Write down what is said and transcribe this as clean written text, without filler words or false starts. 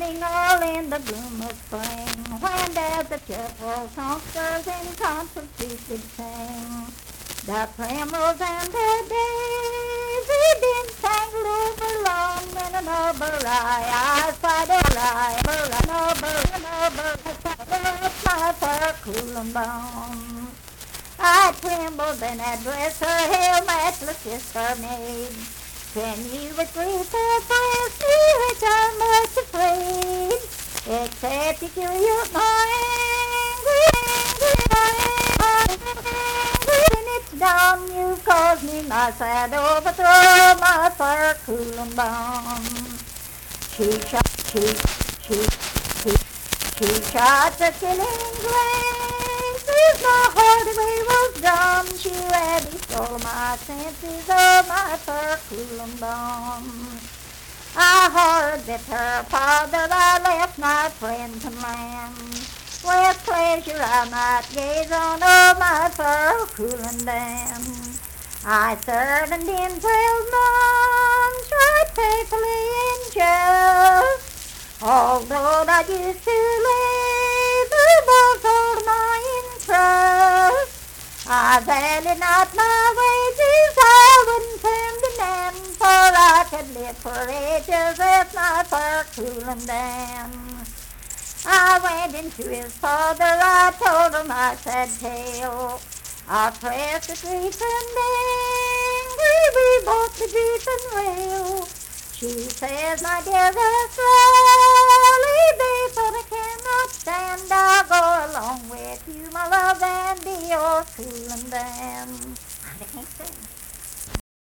standing all in the bloom of spring, when there's the cheerful songsters in concert did sing. The primrose and the daisy been tangled along in an arbory. I spied a lie, an arbor, my fur cool and bone. I trembled in that dress her hair matchless sister made. Can you retrieve the fires to which I'm much afraid? Except to kill your when it's down, you cause me my sad overthrow, my fur cool and bone. She shot the killing grace. My heart away was dumb. She already stole my senses of my fur cool and bone. I heard that her father I left my friend to land. With pleasure I might gaze on all my fur cool and dan. I served in 12 months right faithfully in just. Although I used to live above all my interest, I valued not my wages, I wouldn't turn to them, for I could live for ages with my fur cool and dan. I went into his father, I told him my sad tale. I pressed the grief and angry, we both the grief and wail. She says, my dear, that's slowly, babe, but I cannot stand. I'll go along with you, my love, and be your cool and dan. I can't sing.